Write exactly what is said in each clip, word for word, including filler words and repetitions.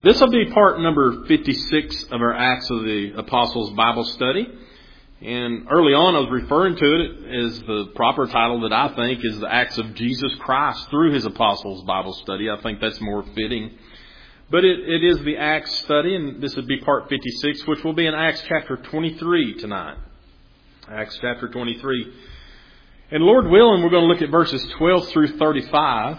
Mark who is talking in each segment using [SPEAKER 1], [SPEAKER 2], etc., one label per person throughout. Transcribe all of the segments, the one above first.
[SPEAKER 1] This will be part number fifty-six of our Acts of the Apostles Bible study. And early on I was referring to it as the proper title that I think is the Acts of Jesus Christ through His Apostles Bible study. I think that's more fitting. But it, it is the Acts study, and this would be part fifty-six, which will be in Acts chapter twenty-three tonight. Acts chapter twenty-three. And Lord willing, we're going to look at verses twelve through thirty-five.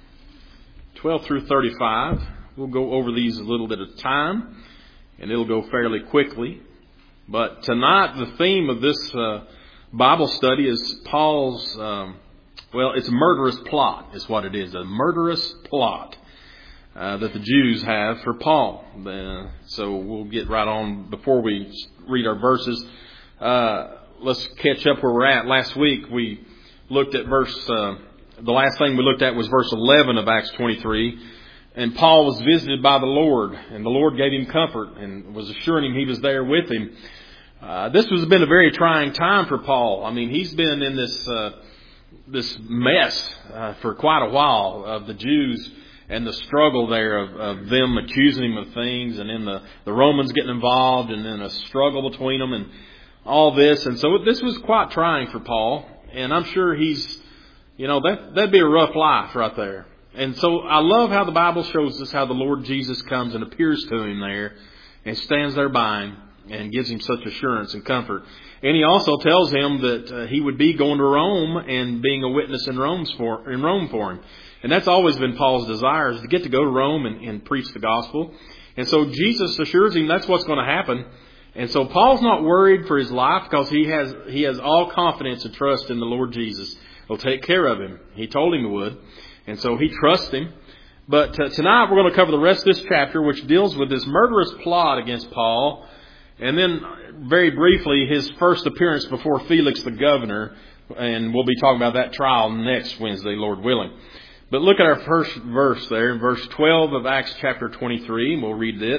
[SPEAKER 1] twelve through thirty-five. We'll go over these a little bit at a time, and it'll go fairly quickly. But tonight, the theme of this uh, Bible study is Paul's, um, well, it's a murderous plot, is what it is. A murderous plot uh, that the Jews have for Paul. Uh, so we'll get right on before we read our verses. Uh, let's catch up where we're at. Last week, we looked at verse, uh, the last thing we looked at was verse eleven of Acts twenty-three. And Paul was visited by the Lord, and the Lord gave him comfort and was assuring him He was there with him. Uh, this has been a very trying time for Paul. I mean, he's been in this uh, this mess uh, for quite a while of the Jews and the struggle there of, of them accusing him of things, and then the, the Romans getting involved, and then a struggle between them and all this. And so this was quite trying for Paul, and I'm sure he's, you know, that, that'd be a rough life right there. And so I love how the Bible shows us how the Lord Jesus comes and appears to him there and stands there by him and gives him such assurance and comfort. And He also tells him that uh, he would be going to Rome and being a witness in Rome for, in Rome for him. And that's always been Paul's desire, is to get to go to Rome and, and preach the gospel. And so Jesus assures him that's what's going to happen. And so Paul's not worried for his life because he has he has all confidence and trust in the Lord Jesus. He'll take care of him. He told him he would. And so he trusts him. But uh, tonight we're going to cover the rest of this chapter, which deals with this murderous plot against Paul. And then very briefly, his first appearance before Felix the governor. And we'll be talking about that trial next Wednesday, Lord willing. But look at our first verse there, in verse twelve of Acts chapter twenty-three. And we'll read it.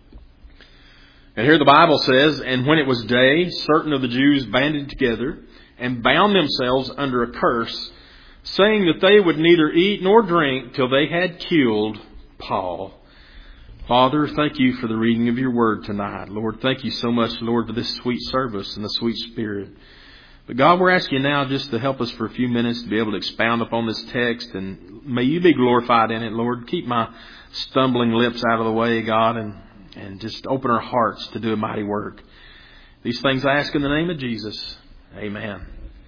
[SPEAKER 1] And here the Bible says, "And when it was day, certain of the Jews banded together and bound themselves under a curse, saying that they would neither eat nor drink till they had killed Paul." Father, thank you for the reading of your word tonight. Lord, thank you so much, Lord, for this sweet service and the sweet spirit. But God, we're asking you now just to help us for a few minutes to be able to expound upon this text, and may you be glorified in it, Lord. Keep my stumbling lips out of the way, God, and, and just open our hearts to do a mighty work. These things I ask in the name of Jesus. Amen.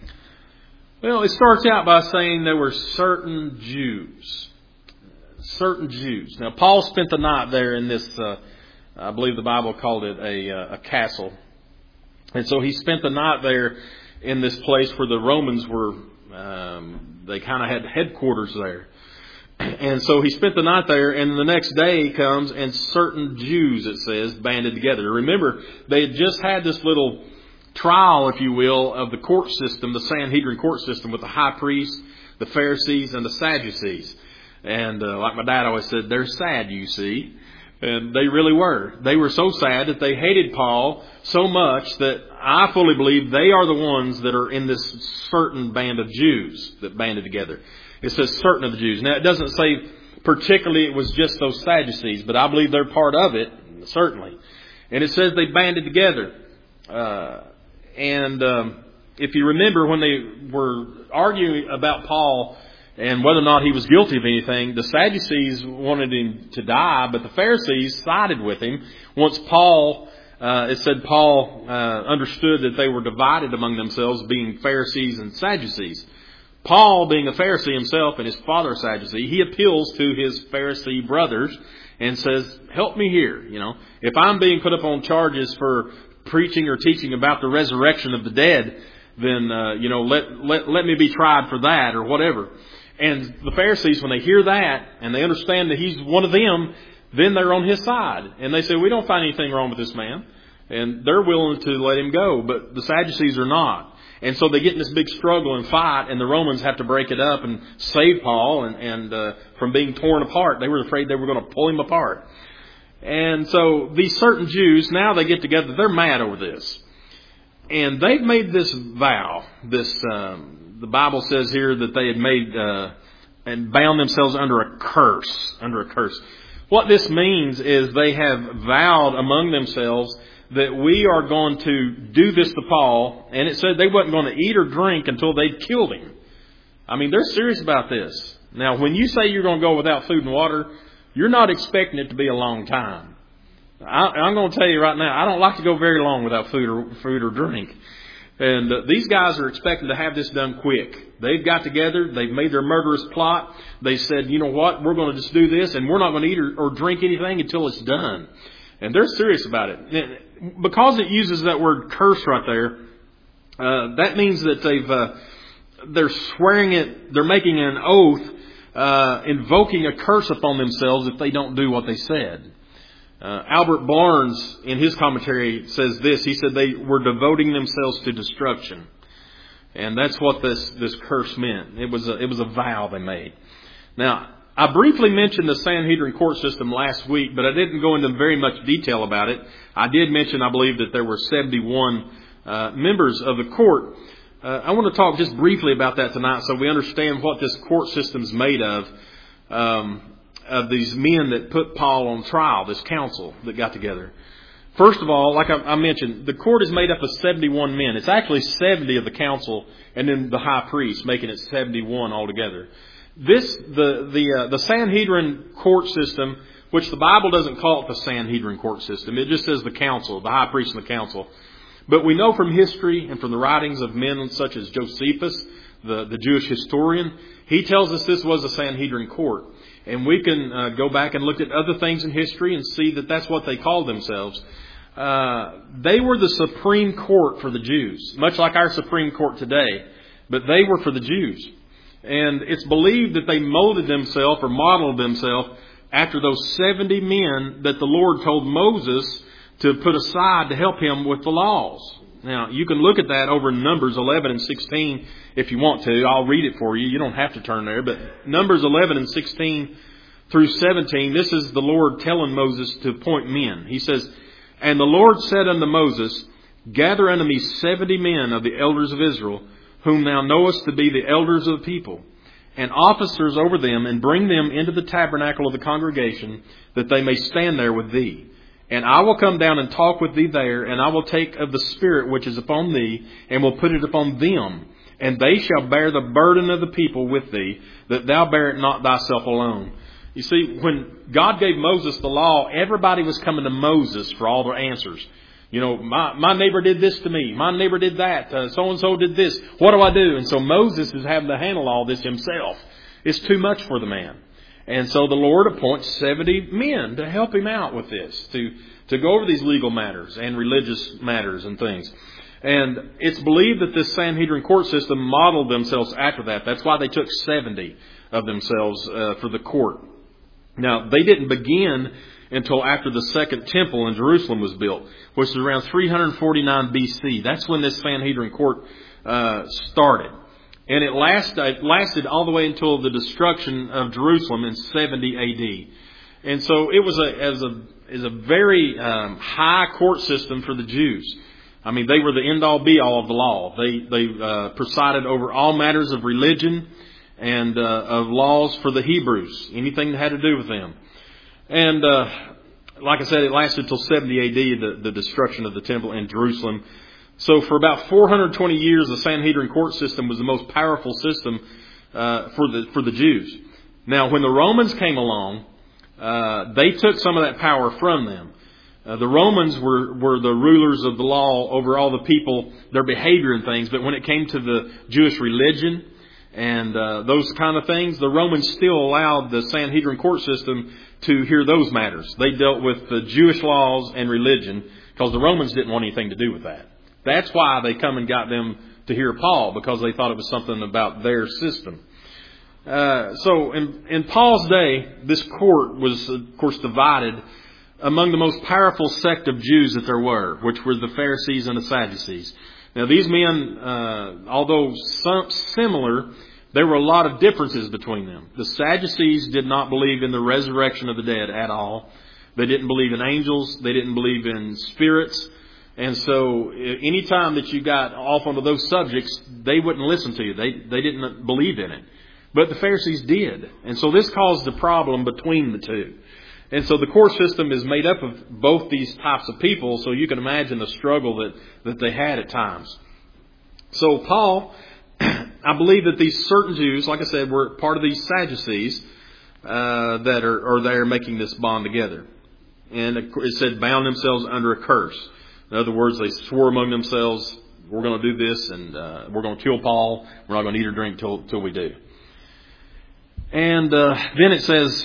[SPEAKER 1] Well, it starts out by saying there were certain Jews. Certain Jews. Now, Paul spent the night there in this, uh, I believe the Bible called it a, a castle. And so he spent the night there in this place where the Romans were, um, they kind of had headquarters there. And so he spent the night there, and the next day he comes, and certain Jews, it says, banded together. Remember, they had just had this little trial, if you will, of the court system, the Sanhedrin court system, with the high priests, the Pharisees, and the Sadducees. And uh, like my dad always said, they're sad, you see. And they really were. They were so sad that they hated Paul so much that I fully believe they are the ones that are in this certain band of Jews that banded together. It says certain of the Jews. Now, it doesn't say particularly it was just those Sadducees, but I believe they're part of it, certainly. And it says they banded together. Uh, and um, if you remember when they were arguing about Paul and whether or not he was guilty of anything, the Sadducees wanted him to die, but the Pharisees sided with him. Once Paul, uh, it said Paul uh, understood that they were divided among themselves, being Pharisees and Sadducees. Paul, being a Pharisee himself and his father a Sadducee, he appeals to his Pharisee brothers and says, help me here. You know, if I'm being put up on charges for preaching or teaching about the resurrection of the dead, then, uh, you know, let, let, let me be tried for that or whatever. And the Pharisees, when they hear that and they understand that he's one of them, then they're on his side. And they say, we don't find anything wrong with this man. And they're willing to let him go. But the Sadducees are not. And so they get in this big struggle and fight, and the Romans have to break it up and save Paul and, and uh, from being torn apart. They were afraid they were going to pull him apart. And so these certain Jews, now they get together, they're mad over this. And they've made this vow, this... Um, The Bible says here that they had made uh, and bound themselves under a curse, under a curse. What this means is they have vowed among themselves that we are going to do this to Paul, and it said they wasn't going to eat or drink until they'd killed him. I mean, they're serious about this. Now, when you say you're going to go without food and water, you're not expecting it to be a long time. I, I'm going to tell you right now, I don't like to go very long without food or food or drink. And uh, these guys are expecting to have this done quick. They've got together. They've made their murderous plot. They said, you know what, we're going to just do this, and we're not going to eat or, or drink anything until it's done. And they're serious about it. Because it uses that word curse right there, uh, that means that they've uh, they're swearing it, they're making an oath, uh, invoking a curse upon themselves if they don't do what they said. Uh, Albert Barnes, in his commentary, says this. He said they were devoting themselves to destruction. And that's what this, this curse meant. It was a, it was a vow they made. Now, I briefly mentioned the Sanhedrin court system last week, but I didn't go into very much detail about it. I did mention, I believe, that there were seventy-one uh, members of the court. Uh, I want to talk just briefly about that tonight so we understand what this court system is made of. Um, of these men that put Paul on trial, this council that got together. First of all, like I, I mentioned, the court is made up of seventy-one men. It's actually seventy of the council and then the high priest, making it seventy-one altogether. This, the, the, uh, the Sanhedrin court system, which the Bible doesn't call it the Sanhedrin court system. It just says the council, the high priest and the council. But we know from history and from the writings of men such as Josephus, the, the Jewish historian, he tells us this was a Sanhedrin court. And we can uh, go back and look at other things in history and see that that's what they called themselves. Uh, they were the supreme court for the Jews, much like our Supreme Court today. But they were for the Jews. And it's believed that they molded themselves or modeled themselves after those seventy men that the Lord told Moses to put aside to help him with the laws. Now, you can look at that over in Numbers eleven and sixteen if you want to. I'll read it for you. You don't have to turn there. But Numbers eleven and sixteen through seventeen, this is the Lord telling Moses to appoint men. He says, "And the Lord said unto Moses, Gather unto me seventy men of the elders of Israel, whom thou knowest to be the elders of the people, and officers over them, and bring them into the tabernacle of the congregation, that they may stand there with thee. And I will come down and talk with thee there, and I will take of the Spirit which is upon thee, and will put it upon them. And they shall bear the burden of the people with thee, that thou bear it not thyself alone." You see, when God gave Moses the law, everybody was coming to Moses for all their answers. You know, my, my neighbor did this to me. My neighbor did that. Uh, so-and-so did this. What do I do? And so Moses is having to handle all this himself. It's too much for the man. And so the Lord appoints seventy men to help him out with this, to, to go over these legal matters and religious matters and things. And it's believed that this Sanhedrin court system modeled themselves after that. That's why they took seventy of themselves uh, for the court. Now, they didn't begin until after the second temple in Jerusalem was built, which was around three forty-nine B C. That's when this Sanhedrin court uh, started. And it lasted, it lasted all the way until the destruction of Jerusalem in seventy A D. And so it was a, as a, as a very um, high court system for the Jews. I mean, they were the end-all, be-all of the law. They, they uh, presided over all matters of religion and uh, of laws for the Hebrews, anything that had to do with them. And uh, like I said, it lasted until seventy A D, the, the destruction of the temple in Jerusalem. So for about four hundred twenty years, the Sanhedrin court system was the most powerful system uh, for the for the Jews. Now, when the Romans came along, uh, they took some of that power from them. Uh, the Romans were, were the rulers of the law over all the people, their behavior and things. But when it came to the Jewish religion and uh, those kind of things, the Romans still allowed the Sanhedrin court system to hear those matters. They dealt with the Jewish laws and religion because the Romans didn't want anything to do with that. That's why they come and got them to hear Paul, because they thought it was something about their system. Uh, so in, in Paul's day, this court was, of course, divided among the most powerful sect of Jews that there were, which were the Pharisees and the Sadducees. Now, these men, uh, although some similar, there were a lot of differences between them. The Sadducees did not believe in the resurrection of the dead at all. They didn't believe in angels. They didn't believe in spirits. And so any time that you got off onto those subjects, they wouldn't listen to you. They they didn't believe in it. But the Pharisees did. And so this caused a problem between the two. And so the court system is made up of both these types of people, so you can imagine the struggle that, that they had at times. So Paul, I believe that these certain Jews, like I said, were part of these Sadducees uh, that are, are there making this bond together. And it said bound themselves under a curse. In other words, they swore among themselves, we're going to do this and uh, we're going to kill Paul. We're not going to eat or drink till, till we do. And uh, then it says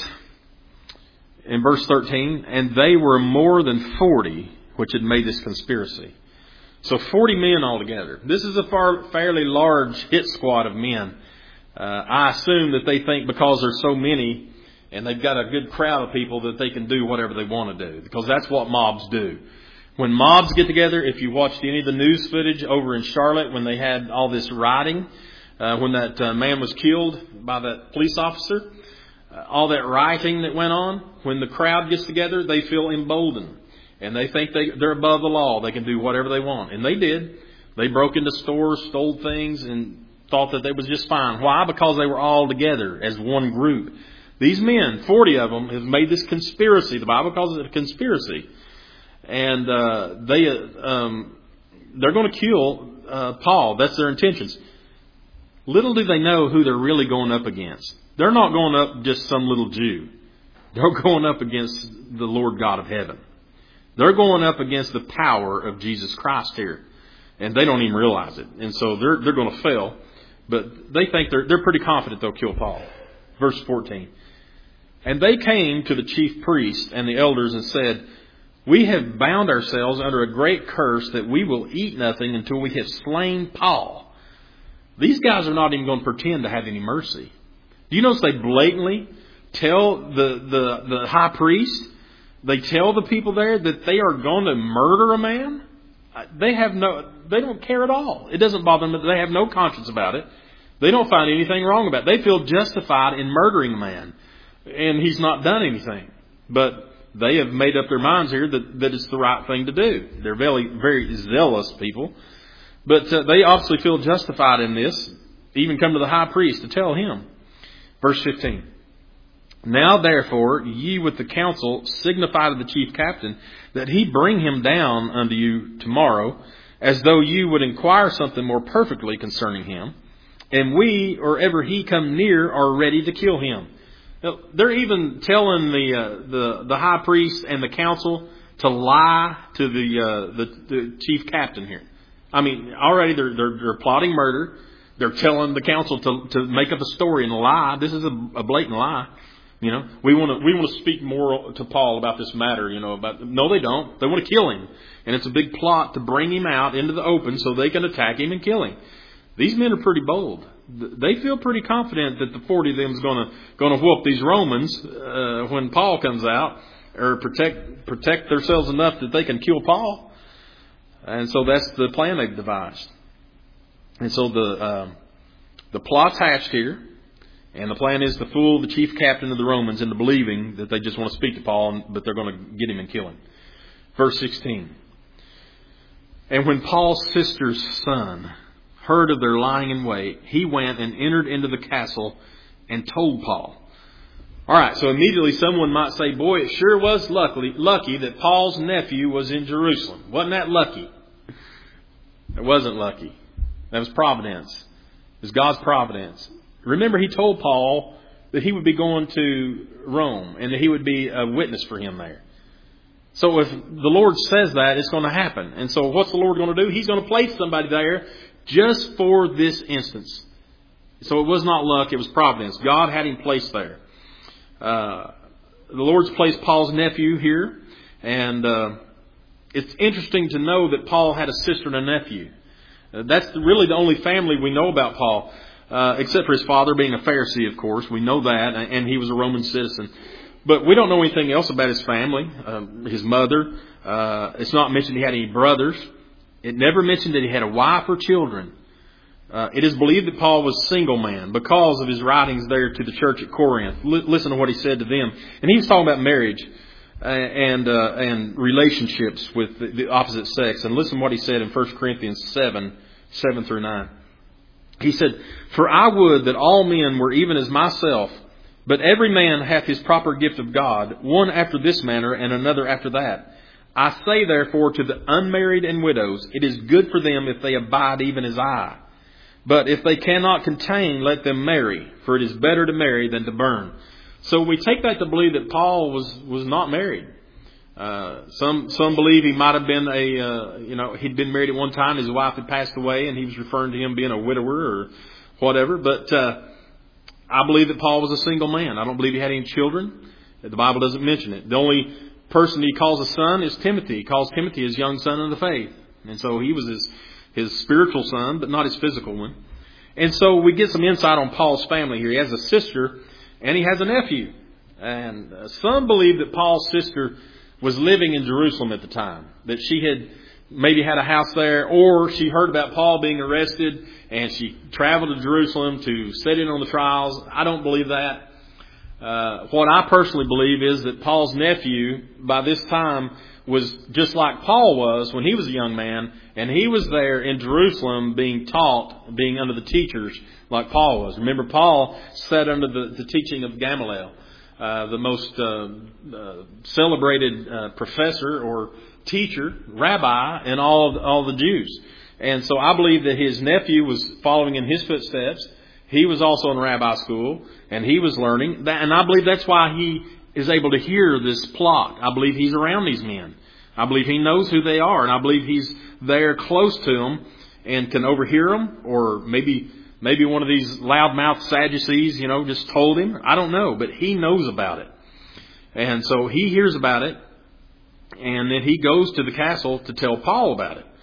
[SPEAKER 1] in verse thirteen, and they were more than forty which had made this conspiracy. So forty men altogether. This is a far, fairly large hit squad of men. Uh, I assume that they think because there's so many and they've got a good crowd of people that they can do whatever they want to do, because that's what mobs do. When mobs get together, if you watched any of the news footage over in Charlotte when they had all this rioting, uh, when that uh, man was killed by that police officer, uh, all that rioting that went on, when the crowd gets together, they feel emboldened. And they think they, they're above the law. They can do whatever they want. And they did. They broke into stores, stole things, and thought that they was just fine. Why? Because they were all together as one group. These men, forty of them, have made this conspiracy. The Bible calls it a conspiracy. And uh, they, um, they're going to kill uh, Paul. That's their intentions. Little do they know who they're really going up against. They're not going up just some little Jew. They're going up against the Lord God of heaven. They're going up against the power of Jesus Christ here. And they don't even realize it. And so they're they're going to fail. But they think they're they're pretty confident they'll kill Paul. Verse fourteen. And they came to the chief priest and the elders and said, we have bound ourselves under a great curse that we will eat nothing until we have slain Paul. These guys are not even going to pretend to have any mercy. Do you notice they blatantly tell the, the, the high priest, they tell the people there that they are going to murder a man? They have no, they don't care at all. It doesn't bother them. They have no conscience about it. They don't find anything wrong about it. They feel justified in murdering a man. And he's not done anything. But they have made up their minds here that, that it's the right thing to do. They're very, very zealous people. But uh, they obviously feel justified in this. Even come to the high priest to tell him. Verse fifteen. Now therefore, ye with the council signify to the chief captain that he bring him down unto you tomorrow, as though you would inquire something more perfectly concerning him. And we, or ever he come near, are ready to kill him. Now, they're even telling the, uh, the the high priest and the council to lie to the, uh, the the chief captain here. I mean, already they're they're, they're plotting murder. They're telling the council to to make up a story and lie. This is a, a blatant lie. You know, we want to we want to speak more to Paul about this matter. You know, about no, they don't. They want to kill him, and it's a big plot to bring him out into the open so they can attack him and kill him. These men are pretty bold. They feel pretty confident that the forty of them is going to going to whoop these Romans uh, when Paul comes out, or protect protect themselves enough that they can kill Paul. And so that's the plan they've devised. And so the uh, the plot's hatched here, and the plan is to fool the chief captain of the Romans into believing that they just want to speak to Paul, but they're going to get him and kill him. Verse sixteen. And when Paul's sister's son heard of their lying in wait, he went and entered into the castle and told Paul. All right, so immediately someone might say, boy, it sure was lucky, lucky that Paul's nephew was in Jerusalem. Wasn't that lucky? It wasn't lucky. That was providence. It was God's providence. Remember, he told Paul that he would be going to Rome and that he would be a witness for him there. So if the Lord says that, it's going to happen. And so what's the Lord going to do? He's going to place somebody there just for this instance. So it was not luck, it was providence. God had him placed there. Uh, the Lord's placed Paul's nephew here. And uh, it's interesting to know that Paul had a sister and a nephew. Uh, that's really the only family we know about Paul. Uh, except for his father being a Pharisee, of course. We know that. And he was a Roman citizen. But we don't know anything else about his family. Um, his mother. Uh, it's not mentioned he had any brothers. It never mentioned that he had a wife or children. Uh, it is believed that Paul was a single man because of his writings there to the church at Corinth. L- listen to what he said to them. And he was talking about marriage uh, and uh, and relationships with the, the opposite sex. And listen to what he said in First Corinthians seven, seven through nine. He said, for I would that all men were even as myself, But every man hath his proper gift of God, one after this manner, and another after that. I say therefore to the unmarried and widows, it is good for them if they abide even as I. But if they cannot contain, let them marry, for it is better to marry than to burn. So we take that to believe that Paul was, was not married. Uh, some, some believe he might have been a, uh, you know, he'd been married at one time, his wife had passed away, and he was referring to him being a widower or whatever. But, uh, I believe that Paul was a single man. I don't believe he had any children. The Bible doesn't mention it. The only person he calls a son is Timothy. He calls Timothy his young son in the faith. And so he was his, his spiritual son, but not his physical one. And so we get some insight on Paul's family here. He has a sister and he has a nephew. And some believe that Paul's sister was living in Jerusalem at the time, that she had maybe had a house there, or she heard about Paul being arrested and she traveled to Jerusalem to sit in on the trials. I don't believe that. Uh, what I personally believe is that Paul's nephew, by this time, was just like Paul was when he was a young man, and he was there in Jerusalem being taught, being under the teachers like Paul was. Remember, Paul sat under the, the teaching of Gamaliel, uh, the most uh, uh, celebrated uh, professor or teacher, rabbi in all of, all the Jews. And so I believe that his nephew was following in his footsteps. He was also in rabbi school, and he was learning. That, and I believe that's why he is able to hear this plot. I believe he's around these men. I believe he knows who they are, and I believe he's there close to them and can overhear them, or maybe maybe one of these loudmouth Sadducees, you know, just told him. I don't know, but he knows about it. And so he hears about it, and then he goes to the castle to tell Paul about it.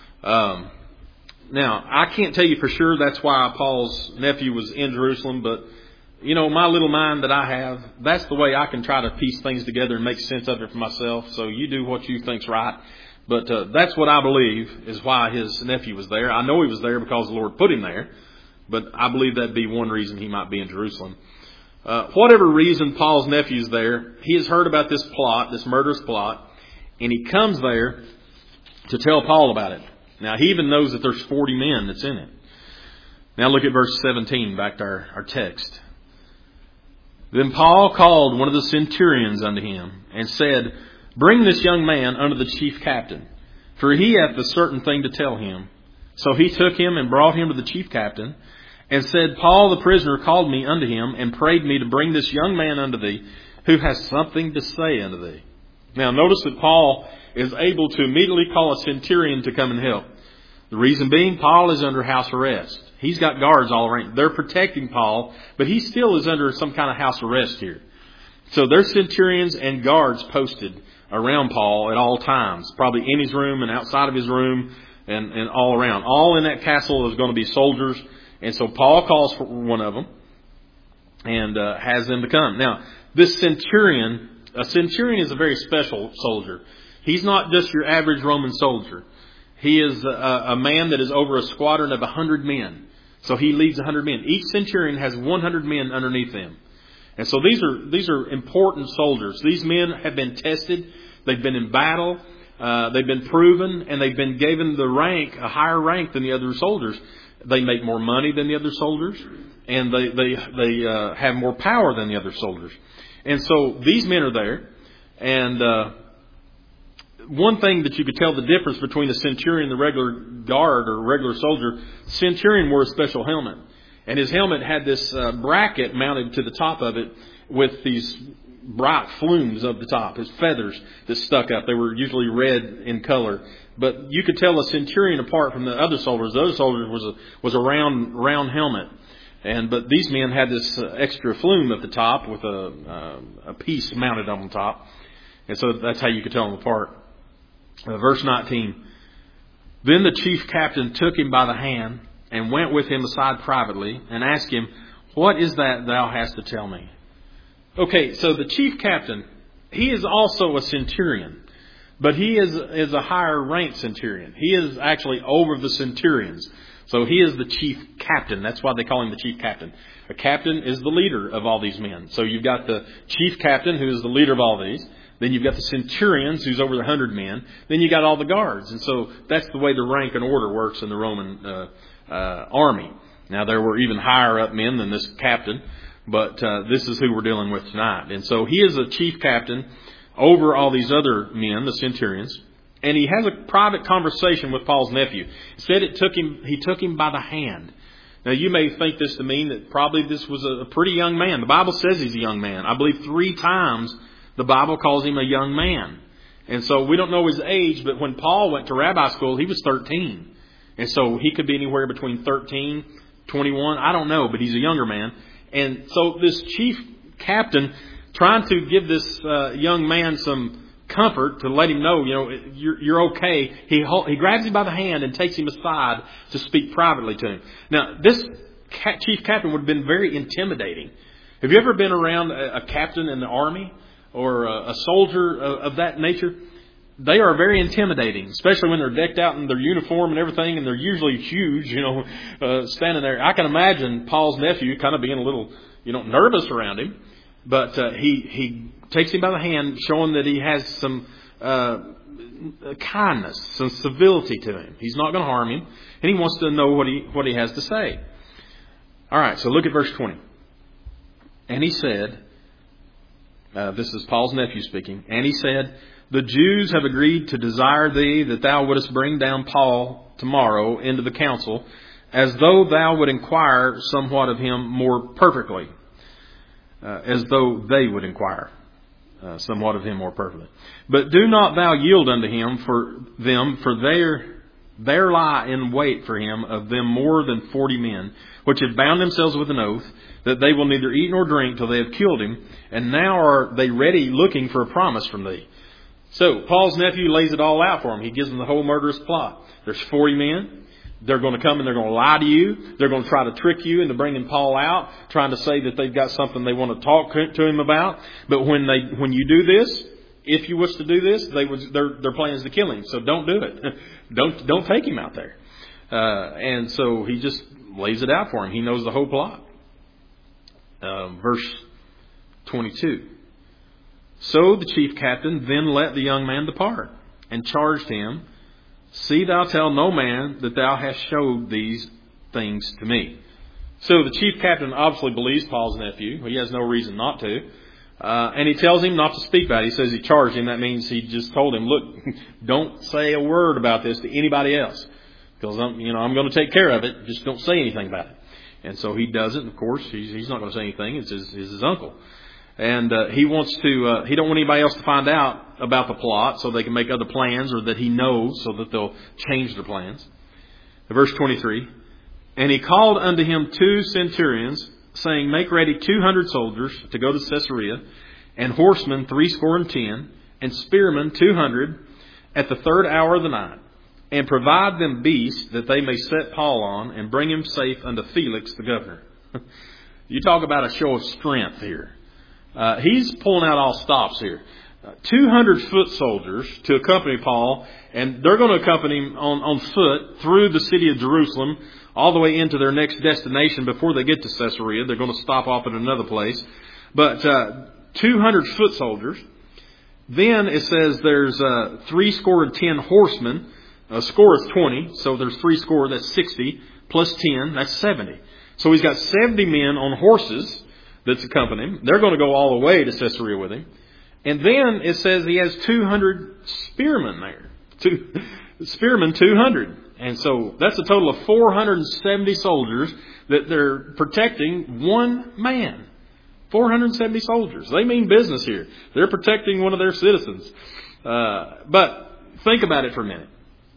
[SPEAKER 1] Um, now, I can't tell you for sure that's why Paul's nephew was in Jerusalem, but, you know, my little mind that I have, that's the way I can try to piece things together and make sense of it for myself. So you do what you think's right. But uh, that's what I believe is why his nephew was there. I know he was there because the Lord put him there, but I believe that'd be one reason he might be in Jerusalem. Uh, whatever reason Paul's nephew's there, he has heard about this plot, this murderous plot, and he comes there to tell Paul about it. Now, he even knows that there's forty men that's in it. Now, look at verse seventeen, back to our, our text. Then Paul called one of the centurions unto him, and said, Bring this young man unto the chief captain, for he hath a certain thing to tell him. So he took him and brought him to the chief captain, and said, Paul the prisoner called me unto him, and prayed me to bring this young man unto thee, who has something to say unto thee. Now, notice that Paul is able to immediately call a centurion to come and help. The reason being, Paul is under house arrest. He's got guards all around. They're protecting Paul, but he still is under some kind of house arrest here. So there's centurions and guards posted around Paul at all times, probably in his room and outside of his room and, and all around. All in that castle is going to be soldiers. And so Paul calls for one of them and uh, has them to come. Now, this centurion, a centurion is a very special soldier. He's not just your average Roman soldier. He is a, a man that is over a squadron of one hundred men. So he leads one hundred men. Each centurion has one hundred men underneath them. And so these are these are important soldiers. These men have been tested. They've been in battle. Uh, they've been proven, and they've been given the rank, a higher rank than the other soldiers. They make more money than the other soldiers, and they they they uh, have more power than the other soldiers. And so these men are there, and uh, one thing that you could tell the difference between a centurion and the regular guard or regular soldier, centurion wore a special helmet. And his helmet had this uh, bracket mounted to the top of it with these bright flumes of the top, his feathers that stuck up. They were usually red in color. But you could tell a centurion apart from the other soldiers. The other soldiers was a, was a round, round helmet. And but these men had this uh, extra flume at the top with a, uh, a piece mounted on the top. And so that's how you could tell them apart. Uh, verse nineteen. Then the chief captain took him by the hand and went with him aside privately and asked him, What is that thou hast to tell me? Okay, so the chief captain, he is also a centurion, but he is, is a higher ranked centurion. He is actually over the centurions. So he is the chief captain. That's why they call him the chief captain. A captain is the leader of all these men. So you've got the chief captain who is the leader of all these. Then you've got the centurions who's over the hundred men. Then you got all the guards. And so that's the way the rank and order works in the Roman uh, uh, army. Now there were even higher up men than this captain. But uh, this is who we're dealing with tonight. And so he is a chief captain over all these other men, the centurions. And he has a private conversation with Paul's nephew. He said it took him, he took him by the hand. Now, you may think this to mean that probably this was a pretty young man. The Bible says he's a young man. I believe three times the Bible calls him a young man. And so we don't know his age, but when Paul went to rabbi school, he was thirteen. And so he could be anywhere between thirteen, twenty-one. I don't know, but he's a younger man. And so this chief captain, trying to give this uh, young man some comfort, to let him know, you know, you're, you're okay. He he grabs him by the hand and takes him aside to speak privately to him. Now, this ca- chief captain would have been very intimidating. Have you ever been around a, a captain in the army or a, a soldier of, of that nature? They are very intimidating, especially when they're decked out in their uniform and everything, and they're usually huge, you know, uh, standing there. I can imagine Paul's nephew kind of being a little, you know, nervous around him. But uh, he he takes him by the hand, showing that he has some uh, kindness, some civility to him. He's not going to harm him, and he wants to know what he what he has to say. All right, so look at verse twenty. And he said, uh, this is Paul's nephew speaking, and he said, "The Jews have agreed to desire thee that thou wouldest bring down Paul tomorrow into the council, as though thou would inquire somewhat of him more perfectly." Uh, as though they would inquire uh, somewhat of him more perfectly. "But do not thou yield unto him for them, for there there lie in wait for him of them more than forty men, which have bound themselves with an oath, that they will neither eat nor drink till they have killed him, and now are they ready looking for a promise from thee." So Paul's nephew lays it all out for him. He gives them the whole murderous plot. There's forty men. They're going to come and they're going to lie to you. They're going to try to trick you into bringing Paul out, trying to say that they've got something they want to talk to him about. But when they, when you do this, if you wish to do this, they would, their, their plan is to kill him. So don't do it. don't, don't take him out there. Uh, and so he just lays it out for him. He knows the whole plot. Uh, verse twenty-two. "So the chief captain then let the young man depart, and charged him, See thou tell no man that thou hast showed these things to me." So the chief captain obviously believes Paul's nephew. He has no reason not to. Uh, and he tells him not to speak about it. He says he charged him. That means he just told him, look, don't say a word about this to anybody else. Because I'm, you know, I'm going to take care of it. Just don't say anything about it. And so he doesn't. Of course, he's, he's not going to say anything. It's his, it's his uncle. And uh, he wants to, uh, he don't want anybody else to find out about the plot so they can make other plans, or that he knows so that they'll change their plans. Verse twenty-three. "And he called unto him two centurions, saying, Make ready two hundred soldiers to go to Caesarea, and horsemen threescore and ten, and spearmen two hundred, at the third hour of the night. And provide them beasts that they may set Paul on, and bring him safe unto Felix the governor." You talk about a show of strength here. Uh, he's pulling out all stops here. Uh, two hundred foot soldiers to accompany Paul, and they're going to accompany him on, on foot through the city of Jerusalem, all the way into their next destination before they get to Caesarea. They're going to stop off at another place. But uh, two hundred foot soldiers. Then it says there's uh, three score and ten horsemen. A score is twenty, so there's three score, that's sixty, plus ten, that's seventy. So he's got seventy men on horses that's accompanying him. They're going to go all the way to Caesarea with him. And then it says he has two hundred spearmen there. Two, spearmen two hundred. And so that's a total of four hundred seventy soldiers that they're protecting one man. four hundred seventy soldiers. They mean business here. They're protecting one of their citizens. Uh, but think about it for a minute.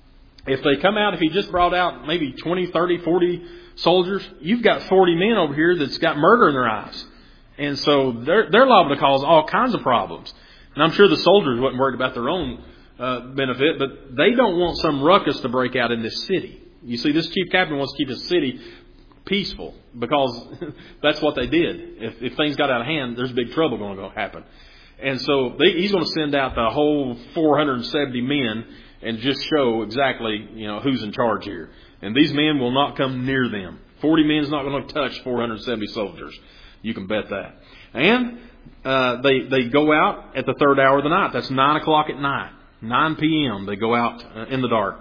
[SPEAKER 1] If they come out, if he just brought out maybe twenty, thirty, forty soldiers, you've got forty men over here that's got murder in their eyes. And so they're, they're liable to cause all kinds of problems. And I'm sure the soldiers wasn't worried about their own uh, benefit, but they don't want some ruckus to break out in this city. You see, this chief captain wants to keep his city peaceful, because that's what they did. If, if things got out of hand, there's big trouble going to happen. And so they, he's going to send out the whole four hundred seventy men and just show exactly, you know, who's in charge here. And these men will not come near them. forty men's not going to touch four hundred seventy soldiers. You can bet that. And uh, they they go out at the third hour of the night. That's nine o'clock at night. nine p.m. They go out uh, in the dark.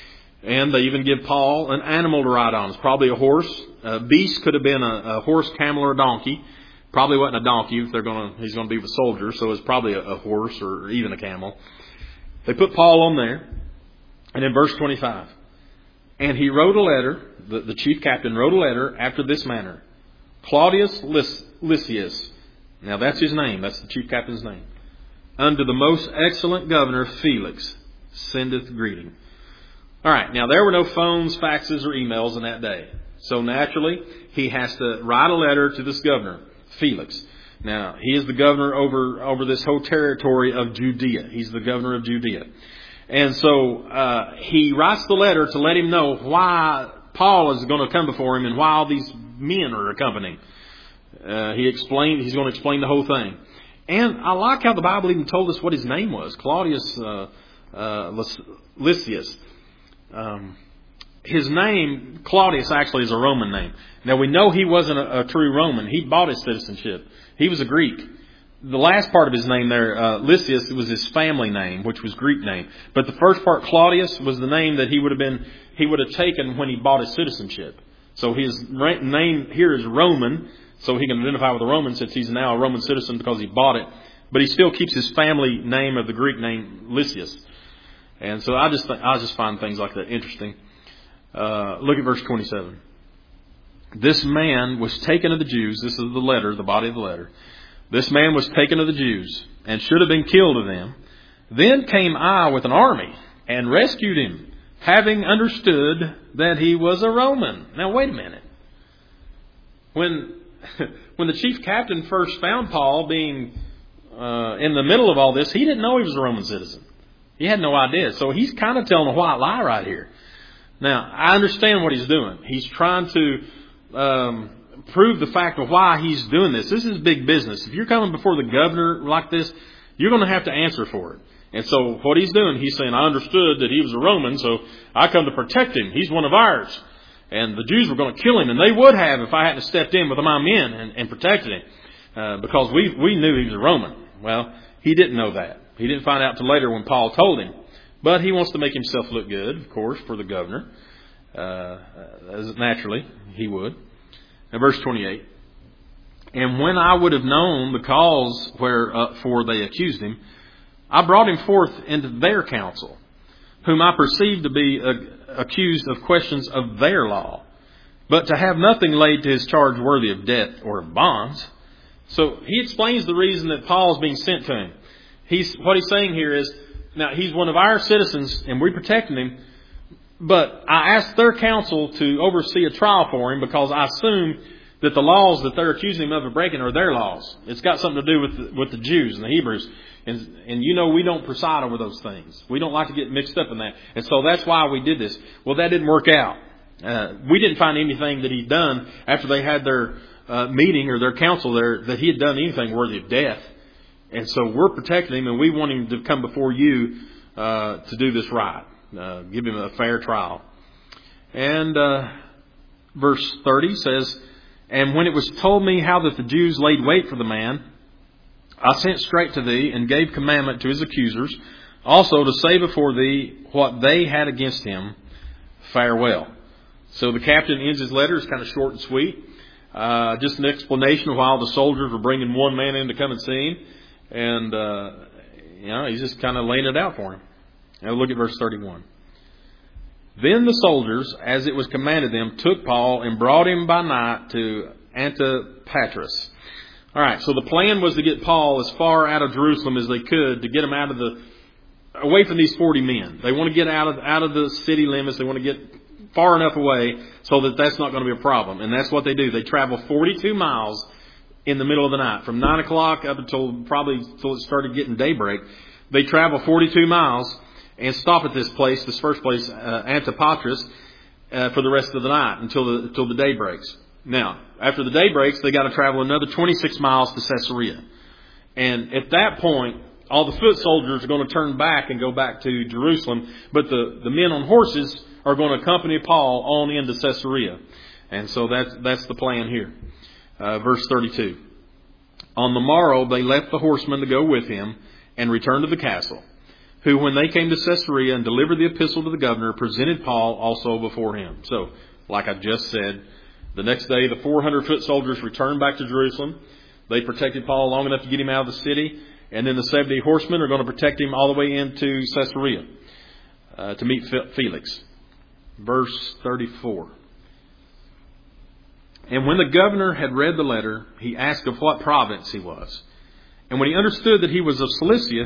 [SPEAKER 1] And they even give Paul an animal to ride on. It's probably a horse. A beast could have been a, a horse, camel, or a donkey. Probably wasn't a donkey if they're going to, he's going to be with soldiers, so it's probably a, a horse or even a camel. They put Paul on there. And in verse twenty-five, and he wrote a letter, the, the chief captain wrote a letter after this manner. Claudius Lysias, now that's his name, that's the chief captain's name. Unto the most excellent governor Felix sendeth greeting. All right, now there were no phones, faxes, or emails in that day. So naturally, he has to write a letter to this governor, Felix. Now, he is the governor over, over this whole territory of Judea. He's the governor of Judea. And so uh, he writes the letter to let him know why Paul is going to come before him and why all these men are accompanying. Uh, he explained, he's going to explain the whole thing. And I like how the Bible even told us what his name was, Claudius uh, uh, Lysias. Um, his name, Claudius, actually is a Roman name. Now we know he wasn't a, a true Roman. He bought his citizenship. He was a Greek. The last part of his name there, uh, Lysias, was his family name, which was Greek name. But the first part, Claudius, was the name that he would have been, he would have taken when he bought his citizenship. So his name here is Roman, so he can identify with a Roman since he's now a Roman citizen because he bought it. But he still keeps his family name of the Greek name Lysias. And so I just think, I just find things like that interesting. Uh, look at verse twenty-seven. This man was taken of the Jews. This is the letter, the body of the letter. This man was taken of the Jews and should have been killed of them. Then came I with an army and rescued him, having understood that he was a Roman. Now, wait a minute. When, when the chief captain first found Paul being uh, in the middle of all this, he didn't know he was a Roman citizen. He had no idea. So he's kind of telling a white lie right here. Now, I understand what he's doing. He's trying to um, prove the fact of why he's doing this. This is big business. If you're coming before the governor like this, you're going to have to answer for it. And so what he's doing, he's saying, I understood that he was a Roman, so I come to protect him. He's one of ours. And the Jews were going to kill him, and they would have if I hadn't stepped in with my men and, and protected him, uh, because we we knew he was a Roman. Well, he didn't know that. He didn't find out till later when Paul told him. But he wants to make himself look good, of course, for the governor. Uh, as naturally, he would. And verse twenty-eight. And when I would have known the cause wherefore they accused him, I brought him forth into their council, whom I perceived to be uh, accused of questions of their law, but to have nothing laid to his charge worthy of death or of bonds. So he explains the reason that Paul is being sent to him. He's, what he's saying here is, now he's one of our citizens and we're protecting him, but I asked their council to oversee a trial for him because I assume that the laws that they're accusing him of breaking are their laws. It's got something to do with the, with the Jews and the Hebrews. And, and you know we don't preside over those things. We don't like to get mixed up in that. And so that's why we did this. Well, that didn't work out. Uh, we didn't find anything that he'd done after they had their uh, meeting or their council there that he had done anything worthy of death. And so we're protecting him and we want him to come before you uh, to do this right. Uh, give him a fair trial. And uh, verse thirty says, and when it was told me how that the Jews laid wait for the man, I sent straight to thee and gave commandment to his accusers, also to say before thee what they had against him. Farewell. So the captain ends his letter. It's kind of short and sweet. Uh, just an explanation of why the soldiers were bringing one man in to come and see him. And, uh, you know, he's just kind of laying it out for him. Now look at verse thirty-one. Then the soldiers, as it was commanded them, took Paul and brought him by night to Antipatris. All right, so the plan was to get Paul as far out of Jerusalem as they could to get him out of the, away from these forty men. They want to get out of out of the city limits. They want to get far enough away so that that's not going to be a problem. And that's what they do. They travel forty-two miles in the middle of the night, from nine o'clock up until probably until it started getting daybreak. They travel forty-two miles and stop at this place, this first place, uh, Antipatris, uh, for the rest of the night until the until the day breaks. Now, after the day breaks, they got to travel another twenty-six miles to Caesarea. And at that point, all the foot soldiers are going to turn back and go back to Jerusalem. But the, the men on horses are going to accompany Paul on into Caesarea. And so that's, that's the plan here. Uh, verse thirty-two. On the morrow, they left the horsemen to go with him and returned to the castle, who, when they came to Caesarea and delivered the epistle to the governor, presented Paul also before him. So, like I just said, the next day, the four hundred foot soldiers returned back to Jerusalem. They protected Paul long enough to get him out of the city. And then the seventy horsemen are going to protect him all the way into Caesarea uh, to meet Felix. Verse thirty-four. And when the governor had read the letter, he asked of what province he was. And when he understood that he was of Cilicia,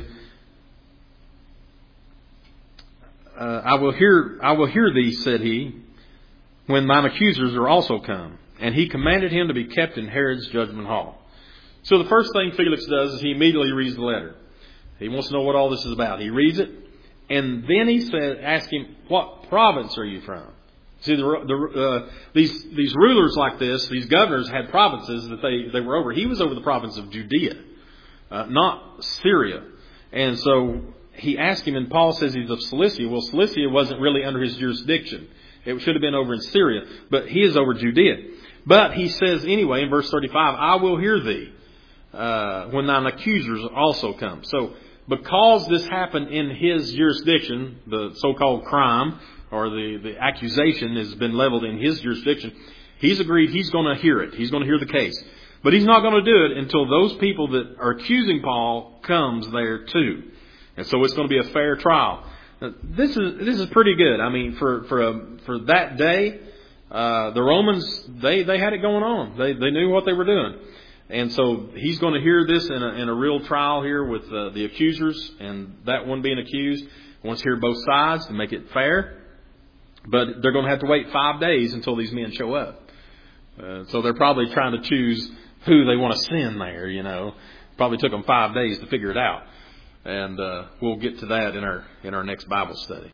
[SPEAKER 1] uh, I will hear, I will hear thee, said he, when mine accusers are also come. And he commanded him to be kept in Herod's judgment hall. So the first thing Felix does is he immediately reads the letter. He wants to know what all this is about. He reads it, and then he said, ask him, what province are you from? See, the, the, uh, these these rulers like this, these governors had provinces that they, they were over. He was over the province of Judea, uh, not Syria. And so he asked him, and Paul says he's of Cilicia. Well, Cilicia wasn't really under his jurisdiction. It should have been over in Syria, but he is over Judea. But he says anyway in verse thirty-five, I will hear thee uh, when thine accusers also come. So because this happened in his jurisdiction, the so-called crime, or the, the accusation has been leveled in his jurisdiction, he's agreed he's going to hear it. He's going to hear the case. But he's not going to do it until those people that are accusing Paul comes there too. And so it's going to be a fair trial. Now, this is this is pretty good. I mean, for for a, for that day, uh, the Romans, they, they had it going on. They they knew what they were doing. And so he's going to hear this in a, in a real trial here with uh, the accusers and that one being accused. He wants to hear both sides to make it fair. But they're going to have to wait five days until these men show up. Uh, so they're probably trying to choose who they want to send there, you know. Probably took them five days to figure it out. And uh, we'll get to that in our in our next Bible study.